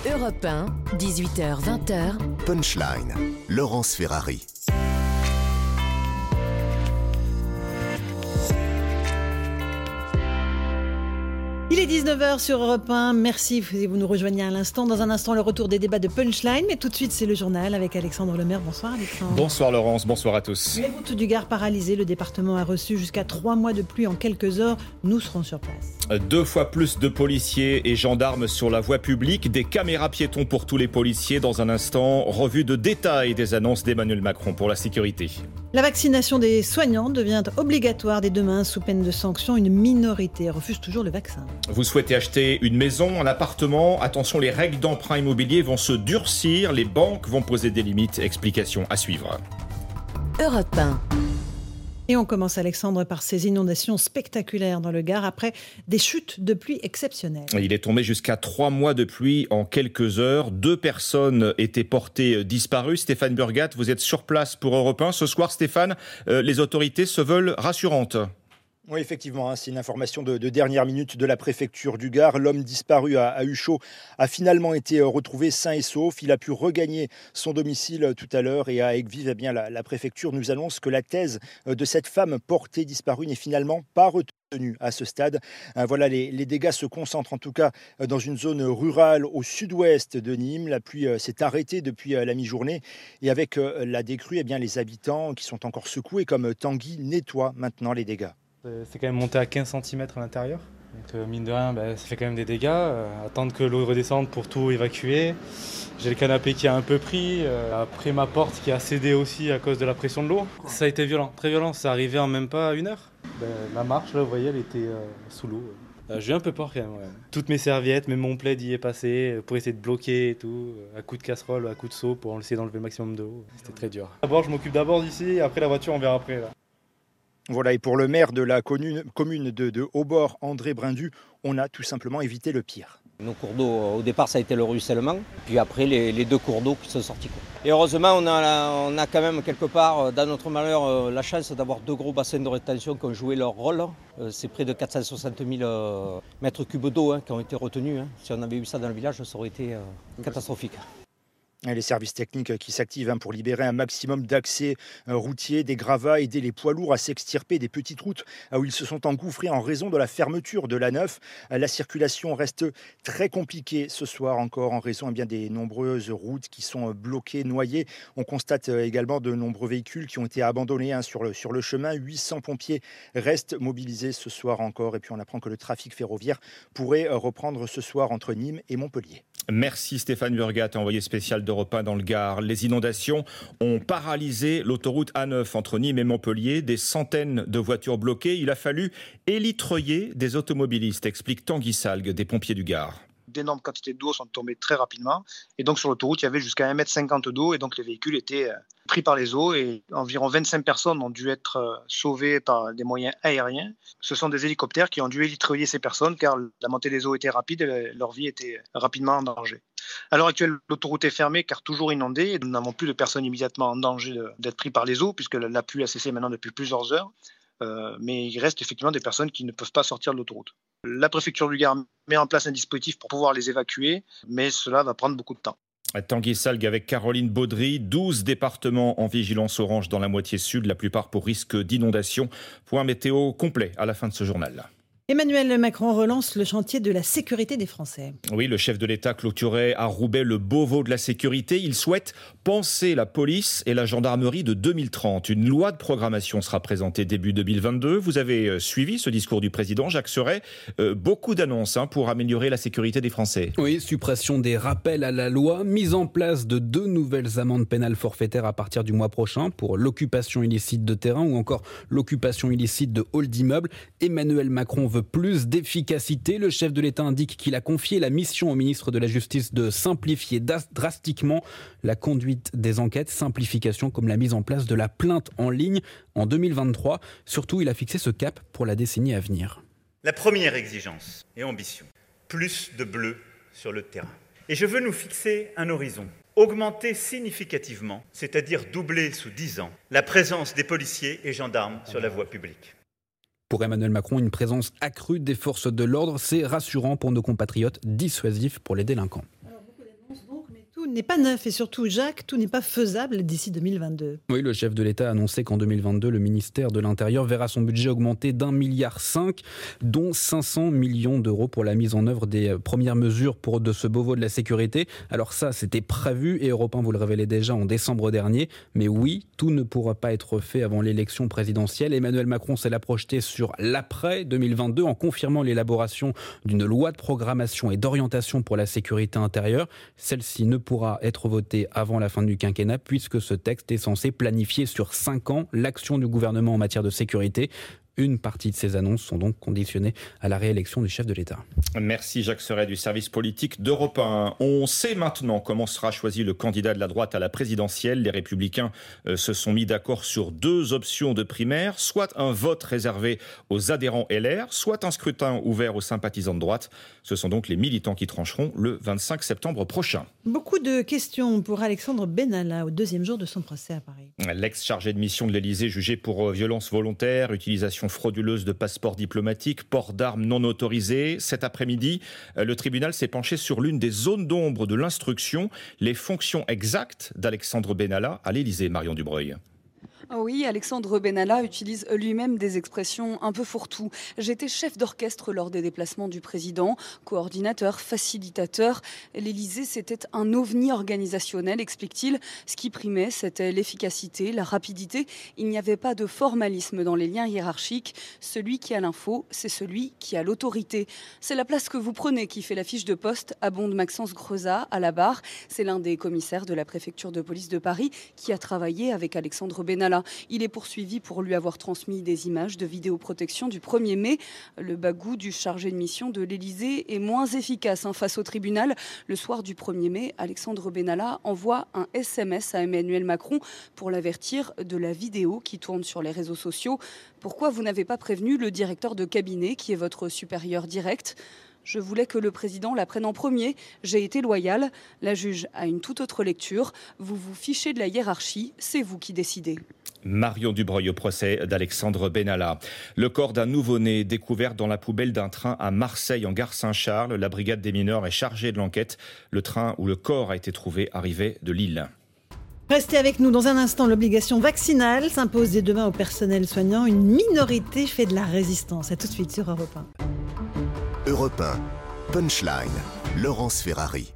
Europe 1, 18h-20h. Punchline, Laurence Ferrari. Il est 19h sur Europe 1. Merci si vous nous rejoignez à l'instant. Dans un instant, le retour des débats de Punchline. Mais tout de suite, c'est le journal avec Alexandre Lemaire. Bonsoir Alexandre. Bonsoir Laurence, bonsoir à tous. Les routes du Gard paralysées. Le département a reçu jusqu'à 3 mois de pluie en quelques heures. Nous serons sur place. 2 fois plus de policiers et gendarmes sur la voie publique. Des caméras piétons pour tous les policiers. Dans un instant, revue de détail des annonces d'Emmanuel Macron pour la sécurité. La vaccination des soignants devient obligatoire dès demain sous peine de sanction. Une minorité refuse toujours le vaccin. Vous souhaitez acheter une maison, un appartement? Attention, les règles d'emprunt immobilier vont se durcir. Les banques vont poser des limites. Explications à suivre. Europe 1. Et on commence, Alexandre, par ces inondations spectaculaires dans le Gard après des chutes de pluie exceptionnelles. Il est tombé jusqu'à 3 mois de pluie en quelques heures. 2 personnes étaient portées disparues. Stéphane Burgat, vous êtes sur place pour Europe 1. Ce soir, Stéphane, les autorités se veulent rassurantes. Oui, effectivement, c'est une information de dernière minute de la préfecture du Gard. L'homme disparu à Huchot a finalement été retrouvé sain et sauf. Il a pu regagner son domicile tout à l'heure et à Aigues-Vives, la préfecture nous annonce que la thèse de cette femme portée disparue n'est finalement pas retenue à ce stade. Voilà, les dégâts se concentrent en tout cas dans une zone rurale au sud-ouest de Nîmes. La pluie s'est arrêtée depuis la mi-journée et avec la décrue, les habitants qui sont encore secoués comme Tanguy nettoient maintenant les dégâts. C'est quand même monté à 15 cm à l'intérieur. Donc mine de rien, ça fait quand même des dégâts. Attendre que l'eau redescende pour tout évacuer. J'ai le canapé qui a un peu pris. Après ma porte qui a cédé aussi à cause de la pression de l'eau. Ça a été violent, très violent. Ça arrivait en même pas 1 heure. Ma marche, là, vous voyez, elle était sous l'eau. J'ai eu un peu peur quand même. Ouais. Toutes mes serviettes, même mon plaid y est passé pour essayer de bloquer et tout. À coups de casserole, à coups de seau pour essayer d'enlever le maximum d'eau. C'était très dur. D'abord, je m'occupe d'abord d'ici. Et après la voiture, on verra après là. Voilà, et pour le maire de la commune de Haut-Bord, André Brindu, on a tout simplement évité le pire. Nos cours d'eau, au départ, ça a été le ruissellement, puis après les 2 cours d'eau qui sont sortis. Et heureusement, on a quand même quelque part, dans notre malheur, la chance d'avoir 2 gros bassins de rétention qui ont joué leur rôle. C'est près de 460 000 mètres cubes d'eau qui ont été retenus. Si on avait eu ça dans le village, ça aurait été catastrophique. Les services techniques qui s'activent pour libérer un maximum d'accès routiers, des gravats, aider les poids lourds à s'extirper des petites routes où ils se sont engouffrés en raison de la fermeture de l'A9. La circulation reste très compliquée ce soir encore en raison des nombreuses routes qui sont bloquées, noyées. On constate également de nombreux véhicules qui ont été abandonnés sur le chemin. 800 pompiers restent mobilisés ce soir encore. Et puis on apprend que le trafic ferroviaire pourrait reprendre ce soir entre Nîmes et Montpellier. Merci Stéphane Burgat, envoyé spécial d'Europe 1 dans le Gard. Les inondations ont paralysé l'autoroute A9 entre Nîmes et Montpellier. Des centaines de voitures bloquées. Il a fallu élitreiller des automobilistes, explique Tanguy Salgue, des pompiers du Gard. D'énormes quantités d'eau sont tombées très rapidement. Et donc sur l'autoroute, il y avait jusqu'à 1,50 m d'eau. Et donc les véhicules étaient pris par les eaux. Et environ 25 personnes ont dû être sauvées par des moyens aériens. Ce sont des hélicoptères qui ont dû élitreiller ces personnes car la montée des eaux était rapide et leur vie était rapidement en danger. À l'heure actuelle, l'autoroute est fermée car toujours inondée. Et nous n'avons plus de personnes immédiatement en danger d'être pris par les eaux puisque la pluie a cessé maintenant depuis plusieurs heures. Mais il reste effectivement des personnes qui ne peuvent pas sortir de l'autoroute. La préfecture du Gard met en place un dispositif pour pouvoir les évacuer, mais cela va prendre beaucoup de temps. Tanguy Salgue avec Caroline Baudry, 12 départements en vigilance orange dans la moitié sud, la plupart pour risque d'inondation. Point météo complet à la fin de ce journal. Emmanuel Macron relance le chantier de la sécurité des Français. Oui, le chef de l'État clôturait à Roubaix le Beauvau de la sécurité. Il souhaite penser la police et la gendarmerie de 2030. Une loi de programmation sera présentée début 2022. Vous avez suivi ce discours du président Jacques Serret. Beaucoup d'annonces pour améliorer la sécurité des Français. Oui, suppression des rappels à la loi, mise en place de 2 nouvelles amendes pénales forfaitaires à partir du mois prochain pour l'occupation illicite de terrain ou encore l'occupation illicite de halls d'immeubles. Emmanuel Macron veut plus d'efficacité. Le chef de l'État indique qu'il a confié la mission au ministre de la Justice de simplifier drastiquement la conduite des enquêtes. Simplification comme la mise en place de la plainte en ligne en 2023. Surtout, il a fixé ce cap pour la décennie à venir. La première exigence et ambition, plus de bleu sur le terrain. Et je veux nous fixer un horizon. Augmenter significativement, c'est-à-dire doubler sous 10 ans, la présence des policiers et gendarmes sur la voie publique. Pour Emmanuel Macron, une présence accrue des forces de l'ordre, c'est rassurant pour nos compatriotes, dissuasif pour les délinquants. n'est pas neuf et surtout, Jacques, tout n'est pas faisable d'ici 2022. Oui, le chef de l'État a annoncé qu'en 2022, le ministère de l'Intérieur verra son budget augmenter d'1,5 milliard, dont 500 millions d'euros pour la mise en œuvre des premières mesures de ce Beauvau de la sécurité. Alors ça, c'était prévu et Europe 1 vous le révélait déjà en décembre dernier. Mais oui, tout ne pourra pas être fait avant l'élection présidentielle. Emmanuel Macron s'est là projeté sur l'après 2022 en confirmant l'élaboration d'une loi de programmation et d'orientation pour la sécurité intérieure. Celle-ci ne pourra être votée avant la fin du quinquennat puisque ce texte est censé planifier sur 5 ans l'action du gouvernement en matière de sécurité. Une partie de ces annonces sont donc conditionnées à la réélection du chef de l'État. Merci Jacques Serret du service politique d'Europe 1. On sait maintenant comment sera choisi le candidat de la droite à la présidentielle. Les Républicains se sont mis d'accord sur 2 options de primaire, soit un vote réservé aux adhérents LR, soit un scrutin ouvert aux sympathisants de droite. Ce sont donc les militants qui trancheront le 25 septembre prochain. Beaucoup de questions pour Alexandre Benalla au 2e jour de son procès à Paris. L'ex-chargé de mission de l'Élysée jugé pour violence volontaire, utilisation frauduleuse de passeports diplomatiques, port d'armes non autorisées. Cet après-midi, le tribunal s'est penché sur l'une des zones d'ombre de l'instruction, les fonctions exactes d'Alexandre Benalla à l'Élysée. Marion Dubreuil. Oui, Alexandre Benalla utilise lui-même des expressions un peu fourre-tout. J'étais chef d'orchestre lors des déplacements du président, coordinateur, facilitateur. L'Élysée, c'était un ovni organisationnel, explique-t-il. Ce qui primait, c'était l'efficacité, la rapidité. Il n'y avait pas de formalisme dans les liens hiérarchiques. Celui qui a l'info, c'est celui qui a l'autorité. C'est la place que vous prenez qui fait la fiche de poste, abonde Maxence Greuzat à la barre. C'est l'un des commissaires de la préfecture de police de Paris qui a travaillé avec Alexandre Benalla. Il est poursuivi pour lui avoir transmis des images de vidéoprotection du 1er mai. Le bagou du chargé de mission de l'Élysée est moins efficace face au tribunal. Le soir du 1er mai, Alexandre Benalla envoie un SMS à Emmanuel Macron pour l'avertir de la vidéo qui tourne sur les réseaux sociaux. Pourquoi vous n'avez pas prévenu le directeur de cabinet qui est votre supérieur direct ? Je voulais que le président la prenne en premier. J'ai été loyal. La juge a une toute autre lecture. Vous vous fichez de la hiérarchie. C'est vous qui décidez. Marion Dubreuil au procès d'Alexandre Benalla. Le corps d'un nouveau-né découvert dans la poubelle d'un train à Marseille en gare Saint-Charles. La brigade des mineurs est chargée de l'enquête. Le train où le corps a été trouvé arrivait de Lille. Restez avec nous dans un instant. L'obligation vaccinale s'impose dès demain au personnel soignant. Une minorité fait de la résistance. À tout de suite sur Europe 1. Europe 1, Punchline, Laurence Ferrari.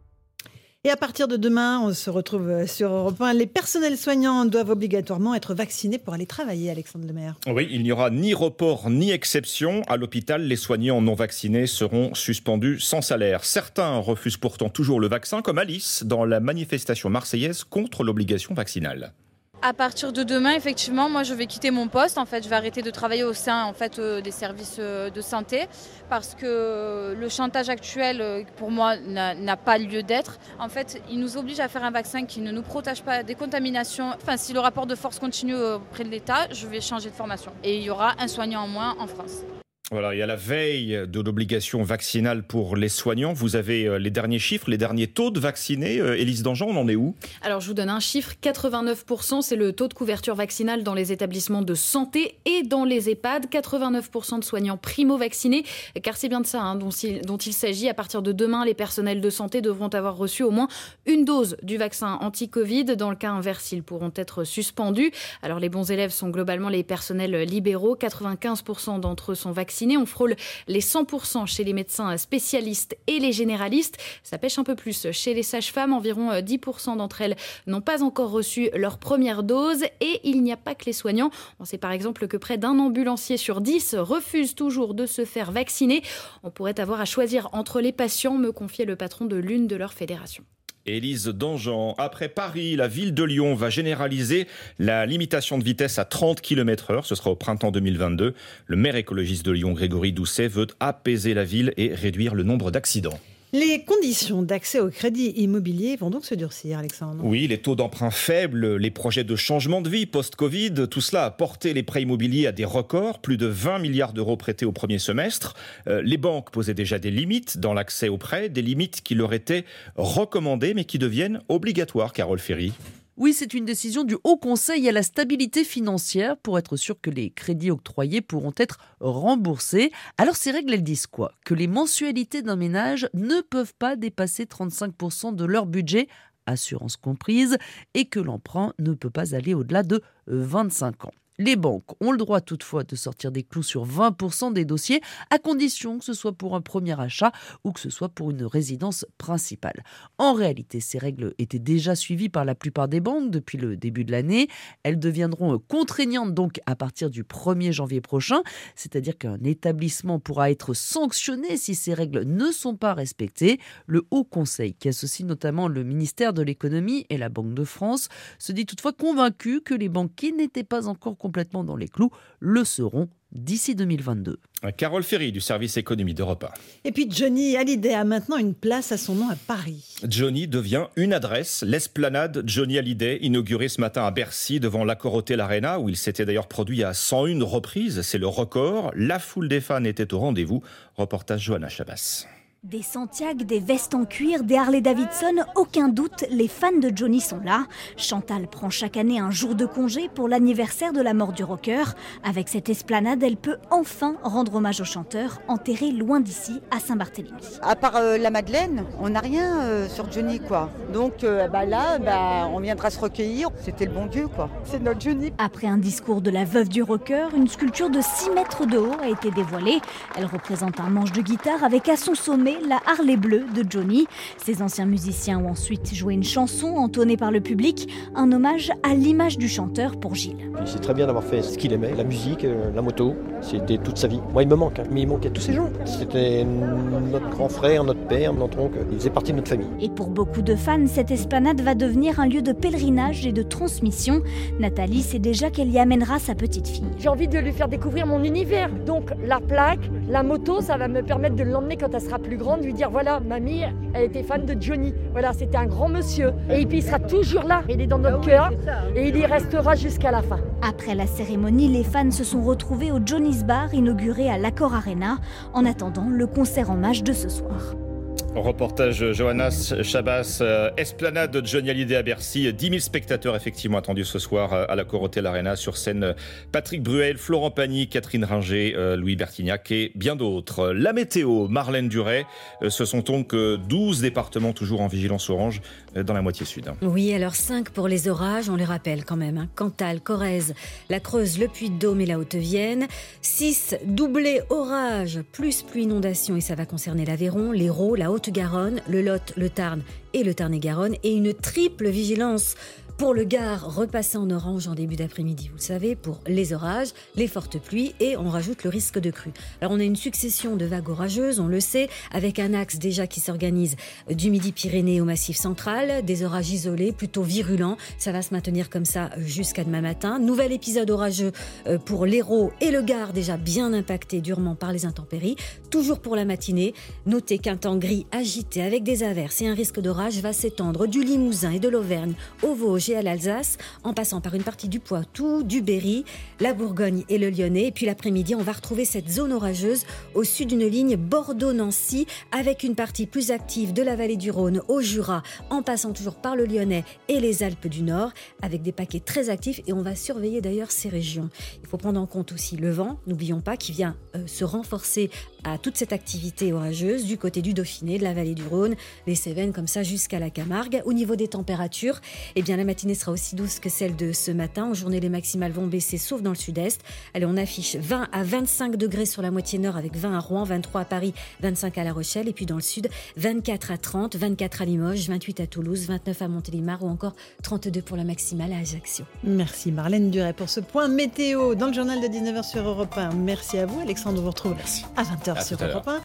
Et à partir de demain, on se retrouve sur Europe 1. Les personnels soignants doivent obligatoirement être vaccinés pour aller travailler, Alexandre Lemaire. Oui, il n'y aura ni report ni exception. À l'hôpital, les soignants non vaccinés seront suspendus sans salaire. Certains refusent pourtant toujours le vaccin, comme Alice, dans la manifestation marseillaise contre l'obligation vaccinale. À partir de demain, effectivement, moi je vais quitter mon poste. En fait, je vais arrêter de travailler au sein des services de santé parce que le chantage actuel, pour moi, n'a pas lieu d'être. En fait, il nous oblige à faire un vaccin qui ne nous protège pas des contaminations. Enfin, si le rapport de force continue auprès de l'État, je vais changer de formation. Et il y aura un soignant en moins en France. Voilà, et à la veille de l'obligation vaccinale pour les soignants, vous avez les derniers chiffres, les derniers taux de vaccinés. Élise Dangean, on en est où ? Alors, je vous donne un chiffre, 89%, c'est le taux de couverture vaccinale dans les établissements de santé et dans les EHPAD. 89% de soignants primo-vaccinés, car c'est bien de ça dont il s'agit. À partir de demain, les personnels de santé devront avoir reçu au moins une dose du vaccin anti-Covid. Dans le cas inverse, ils pourront être suspendus. Alors, les bons élèves sont globalement les personnels libéraux. 95% d'entre eux sont vaccinés. On frôle les 100% chez les médecins spécialistes et les généralistes. Ça pêche un peu plus chez les sages-femmes. Environ 10% d'entre elles n'ont pas encore reçu leur première dose. Et il n'y a pas que les soignants. On sait par exemple que près d'un ambulancier sur 10 refuse toujours de se faire vacciner. On pourrait avoir à choisir entre les patients, me confiait le patron de l'une de leurs fédérations. Élise Dangean. Après Paris, la ville de Lyon va généraliser la limitation de vitesse à 30 km/h. Ce sera au printemps 2022. Le maire écologiste de Lyon, Grégory Doucet, veut apaiser la ville et réduire le nombre d'accidents. Les conditions d'accès au crédit immobilier vont donc se durcir, Alexandre. Oui, les taux d'emprunt faibles, les projets de changement de vie post-Covid, tout cela a porté les prêts immobiliers à des records, plus de 20 milliards d'euros prêtés au premier semestre. Les banques posaient déjà des limites dans l'accès aux prêts, des limites qui leur étaient recommandées mais qui deviennent obligatoires, Carole Ferry. Oui, c'est une décision du Haut Conseil à la stabilité financière pour être sûr que les crédits octroyés pourront être remboursés. Alors ces règles, elles disent quoi ? Que les mensualités d'un ménage ne peuvent pas dépasser 35% de leur budget assurance comprise, et que l'emprunt ne peut pas aller au-delà de 25 ans. Les banques ont le droit toutefois de sortir des clous sur 20% des dossiers, à condition que ce soit pour un premier achat ou que ce soit pour une résidence principale. En réalité, ces règles étaient déjà suivies par la plupart des banques depuis le début de l'année. Elles deviendront contraignantes donc à partir du 1er janvier prochain, c'est-à-dire qu'un établissement pourra être sanctionné si ces règles ne sont pas respectées. Le Haut Conseil, qui associe notamment le ministère de l'économie et la Banque de France, se dit toutefois convaincu que les banques qui n'étaient pas encore complètement dans les clous le seront d'ici 2022. Carole Ferry du service économie d'Europe 1. Et puis Johnny Hallyday a maintenant une place à son nom à Paris. Johnny devient une adresse, l'esplanade Johnny Hallyday, inaugurée ce matin à Bercy devant l'Accor Hotel Arena, où il s'était d'ailleurs produit à 101 reprises. C'est le record. La foule des fans était au rendez-vous. Reportage Johanna Chabas. Des Santiago, des vestes en cuir, des Harley-Davidson, aucun doute, les fans de Johnny sont là. Chantal prend chaque année un jour de congé pour l'anniversaire de la mort du rocker. Avec cette esplanade, elle peut enfin rendre hommage au chanteur, enterré loin d'ici, à Saint-Barthélemy. À part la Madeleine, on n'a rien sur Johnny, quoi. Donc là, on viendra se recueillir. C'était le bon Dieu, quoi. C'est notre Johnny. Après un discours de la veuve du rocker, une sculpture de 6 mètres de haut a été dévoilée. Elle représente un manche de guitare avec à son sommet la Harley bleue de Johnny. Ces anciens musiciens ont ensuite joué une chanson entonnée par le public, un hommage à l'image du chanteur pour Gilles. C'est très bien d'avoir fait ce qu'il aimait, la musique, la moto, c'était toute sa vie. Moi il me manque, mais il manquait tous ces gens. C'était notre grand frère, notre père, notre oncle, il faisait partie de notre famille. Et pour beaucoup de fans, cette esplanade va devenir un lieu de pèlerinage et de transmission. Nathalie sait déjà qu'elle y amènera sa petite fille. J'ai envie de lui faire découvrir mon univers, donc la plaque, la moto, ça va me permettre de l'emmener quand elle sera plus grande, lui dire voilà, mamie, elle était fan de Johnny. Voilà, c'était un grand monsieur. Et puis il sera toujours là, il est dans notre cœur et il y restera jusqu'à la fin. Après la cérémonie, les fans se sont retrouvés au Johnny's Bar, inauguré à l'Accor Arena, en attendant le concert hommage de ce soir. Reportage Johanna Chabas, esplanade de Johnny Hallyday à Bercy. 10 000 spectateurs effectivement attendus ce soir à l'Accor Hotel Arena. Sur scène, Patrick Bruel, Florent Pagny, Catherine Ringer, Louis Bertignac et bien d'autres. La météo, Marlène Duret, ce sont donc 12 départements toujours en vigilance orange dans la moitié sud. Oui, alors 5 pour les orages, on les rappelle quand même. Cantal, Corrèze, la Creuse, le Puy-de-Dôme et la Haute-Vienne. 6 doublés orages plus pluie inondation et ça va concerner l'Aveyron, l'Hérault, la Haute-Garonne, le Lot, le Tarn et le Tarn-et-Garonne, et une triple vigilance pour le Gard, repassé en orange en début d'après-midi, vous le savez, pour les orages, les fortes pluies, et on rajoute le risque de crue. Alors on a une succession de vagues orageuses, on le sait, avec un axe déjà qui s'organise du Midi-Pyrénées au Massif central, des orages isolés, plutôt virulents, ça va se maintenir comme ça jusqu'à demain matin. Nouvel épisode orageux pour l'Hérault et le Gard, déjà bien impacté durement par les intempéries. Toujours pour la matinée, notez qu'un temps gris agité avec des averses et un risque d'orage va s'étendre du Limousin et de l'Auvergne au Vosges et à l'Alsace, en passant par une partie du Poitou, du Berry, la Bourgogne et le Lyonnais. Et puis l'après-midi, on va retrouver cette zone orageuse au sud d'une ligne Bordeaux-Nancy, avec une partie plus active de la vallée du Rhône au Jura, en passant toujours par le Lyonnais et les Alpes du Nord, avec des paquets très actifs. Et on va surveiller d'ailleurs ces régions. Il faut prendre en compte aussi le vent, n'oublions pas, qui vient se renforcer à toute cette activité orageuse du côté du Dauphiné, de la vallée du Rhône, les Cévennes, comme ça jusqu'à la Camargue. Au niveau des températures, eh bien la matinée sera aussi douce que celle de ce matin. En journée, les maximales vont baisser, sauf dans le sud-est. Allez, on affiche 20 à 25 degrés sur la moitié nord, avec 20 à Rouen, 23 à Paris, 25 à La Rochelle. Et puis dans le sud, 24 à 30, 24 à Limoges, 28 à Toulouse, 29 à Montélimar ou encore 32 pour la maximale à Ajaccio. Merci Marlène Duret pour ce point météo dans le journal de 19h sur Europe 1. Merci à vous Alexandre, on vous retrouve à 20h sur Europe 1.